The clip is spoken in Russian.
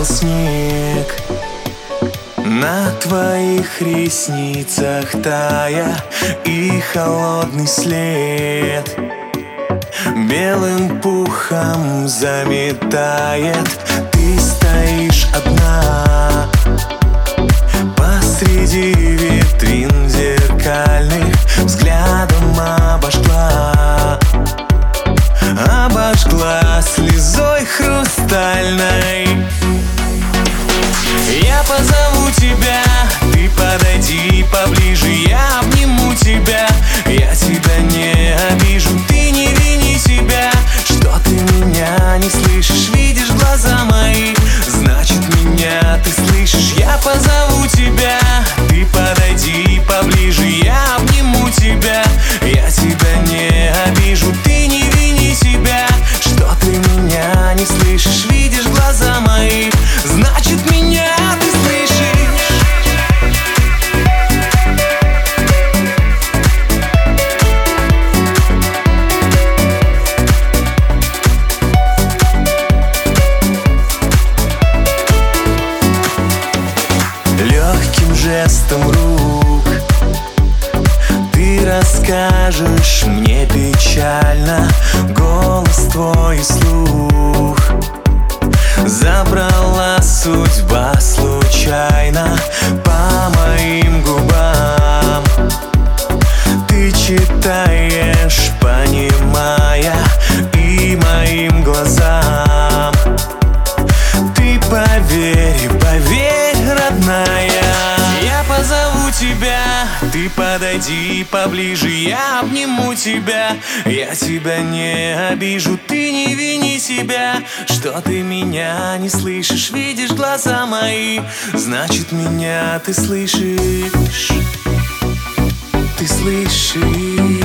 снег на твоих ресницах тая, и холодный след белым пухом заметает. Ты стоишь одна посреди витрин зеркальных, взглядом обожгла слезой хрустальной. Я позову тебя, ты подойди поближе, я обниму тебя, я тебя не обижу. Ты не вини себя, что ты меня не слышишь. Видишь глаза мои, значит меня ты слышишь. Я позову тебя, ты подойди поближе, я обниму тебя, я тебя не обижу. Ты не вини себя, что ты меня не слышишь. Видишь глаза мои, значит меня ты слышишь. Легким жестом рук ты расскажешь мне печально. Голос твой слух забрала судьба случайно по моим губам. Ты читаешь, понимая, и моим глазам. Ты поверь, поверь, родная. Я позову тебя, ты подойди поближе, я обниму тебя, я тебя не обижу. Ты не вини себя, что ты меня не слышишь. Видишь глаза мои, значит меня ты слышишь. Ты слышишь.